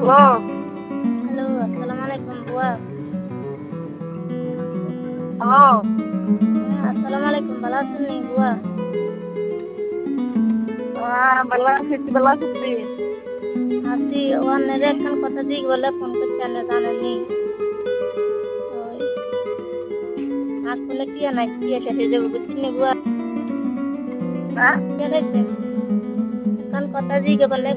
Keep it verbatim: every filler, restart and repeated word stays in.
Hello. Hello, আসসালামু আলাইকুম বুয়া। হ্যালো। হ্যাঁ, আসসালামু আলাইকুম। ভালো আছেন নি বুয়া? হ্যাঁ, ভালো আছি। তুই ভালো আছিস নি? আছি। ও আপনারে একখান কথা জিগ বলে ফোন করছি, আপনি জানেননি? ওই আগ বলে কি নাই কি শেষ হয়ে যাবে বুঝছেন নি বুয়া? হ্যাঁ? কি হয়েছে? একখান কথা জিগে বলে